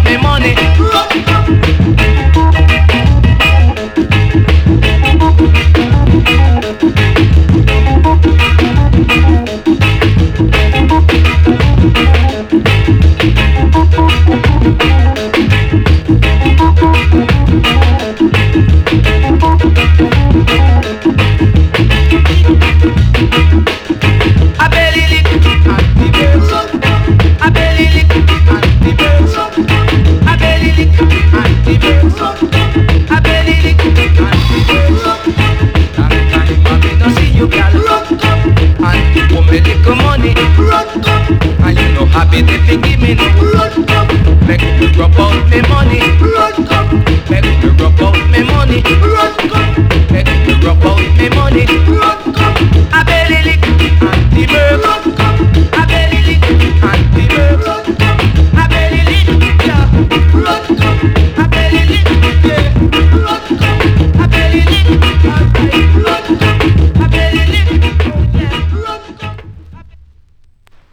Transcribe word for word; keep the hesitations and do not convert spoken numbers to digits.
me money. A belly lick and the birds. A belly lick and the birds. A belly lick and the birds. A belly lick and the birds. Long time I me no see you, girl. And you me little money. And you no happy if you give me no. Make